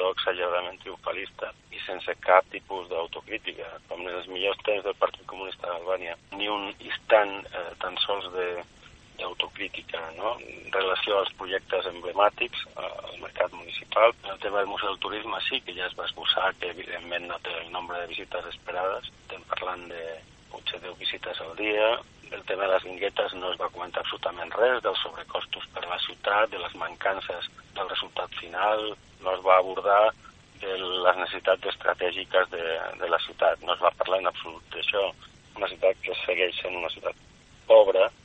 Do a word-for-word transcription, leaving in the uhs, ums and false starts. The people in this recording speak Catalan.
to exageradament triomfalista i sense cap tipus d'autocrítica, com en els millors temps del Partit Comunista d'Albània. Ni un instant eh, tan sols de d'autocrítica, no? En relació als projectes emblemàtics al mercat municipal. El tema del Museu del Turisme sí que ja es va esbossar, que evidentment no té el nombre de visites esperades. Estem parlant de potser deu visites al dia. El tema de les guinguetes no es va comentar absolutament res, dels sobrecostos per a la ciutat, de les mancances del resultat final, no es va abordar de les necessitats estratègiques de, de la ciutat. No es va parlar en absolut d'això. Una ciutat que segueix sent una ciutat pobra,